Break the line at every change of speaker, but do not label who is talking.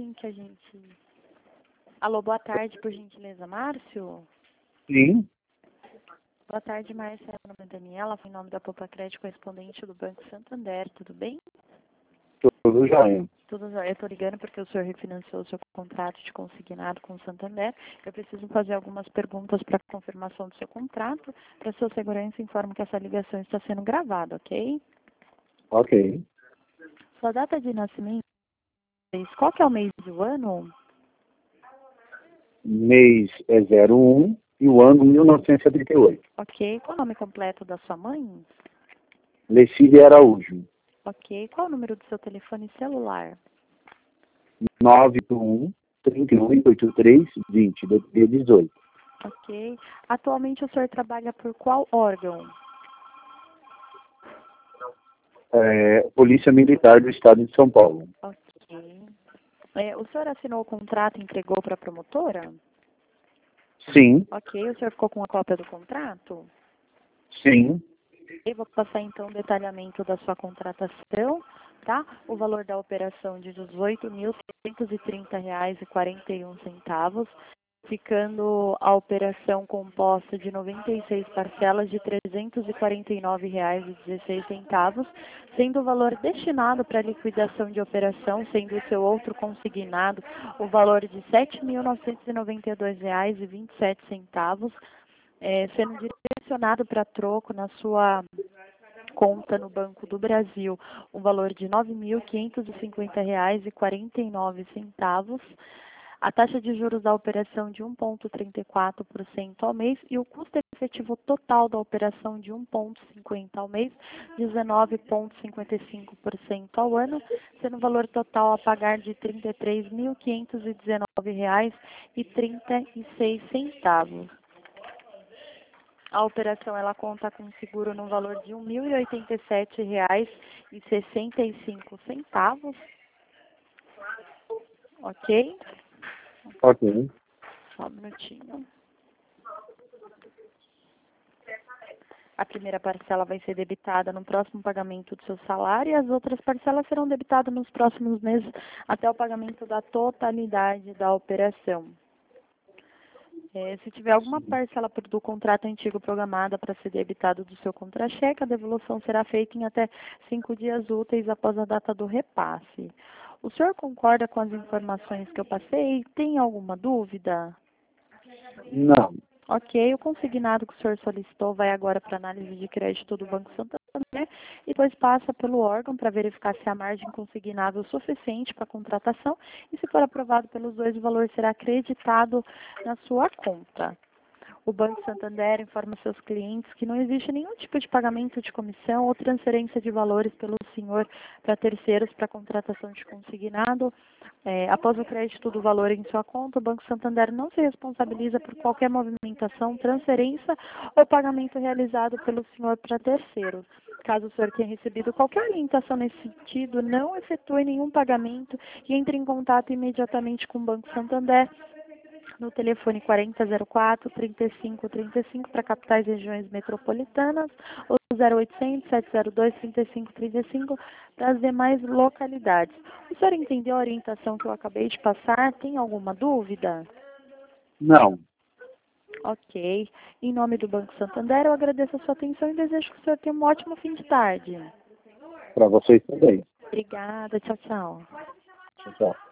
assim que a gente... Alô, boa tarde, por gentileza, Márcio?
Sim,
Boa tarde, Márcio. Meu nome é Daniela, foi em nome da Popa Crédito, correspondente do Banco Santander, tudo bem?
tudo jóia.
Tudo jóia. Eu estou ligando porque o senhor refinanciou o seu contrato de consignado com o Santander. Eu preciso fazer algumas perguntas para confirmação do seu contrato. Para sua segurança, informo que essa ligação está sendo gravada, ok?
Ok.
Sua data de nascimento, qual que é o mês do ano?
Mês é 01 e o ano 1978.
Ok. Qual é o nome completo da sua mãe?
Lecília Araújo.
Ok. Qual é o número do seu telefone celular?
981 3883 20 18.
Ok. Atualmente o senhor trabalha por qual órgão?
Polícia Militar do Estado de São Paulo.
Ok. O senhor assinou o contrato e entregou para a promotora?
Sim,
Ok. O senhor ficou com a cópia do contrato?
sim,
Eu vou passar então o detalhamento da sua contratação, tá? O valor da operação de R$ 18.330,41, ficando a operação composta de 96 parcelas de R$ 349,16, sendo o valor destinado para liquidação de operação, sendo o seu outro consignado, o valor de R$ 7.992,27, sendo direcionado para troco na sua conta no Banco do Brasil, um valor de R$ 9.550,49, a taxa de juros da operação de 1,34% ao mês e o custo efetivo total da operação de 1,50% ao mês, 19,55% ao ano, sendo o valor total a pagar de R$ 33.519,36. A operação ela conta com seguro no valor de R$ 1.087,65. Ok?
ok.
Só um minutinho. A primeira parcela vai ser debitada no próximo pagamento do seu salário e as outras parcelas serão debitadas nos próximos meses até o pagamento da totalidade da operação. Se tiver alguma parcela do contrato antigo programada para ser debitado do seu contra-cheque, a devolução será feita em até 5 dias úteis após a data do repasse. O senhor concorda com as informações que eu passei? Tem alguma dúvida?
Não,
Ok, o consignado que o senhor solicitou vai agora para análise de crédito do Banco Santander e depois passa pelo órgão para verificar se a margem consignável é suficiente para a contratação e se for aprovado pelos dois, o valor será acreditado na sua conta. O Banco Santander informa seus clientes que não existe nenhum tipo de pagamento de comissão ou transferência de valores pelo senhor para terceiros para contratação de consignado. Após o crédito do valor em sua conta, o Banco Santander não se responsabiliza por qualquer movimentação, transferência ou pagamento realizado pelo senhor para terceiros. Caso o senhor tenha recebido qualquer orientação nesse sentido, não efetue nenhum pagamento e entre em contato imediatamente com o Banco Santander no telefone 4004-3535 para capitais e regiões metropolitanas, ou 0800-702-3535 para as demais localidades. O senhor entendeu a orientação que eu acabei de passar? Tem alguma dúvida?
não.
Ok. Em nome do Banco Santander, eu agradeço a sua atenção e desejo que o senhor tenha um ótimo fim de tarde.
Para vocês também.
Obrigada. Tchau, tchau.
Tchau, tchau.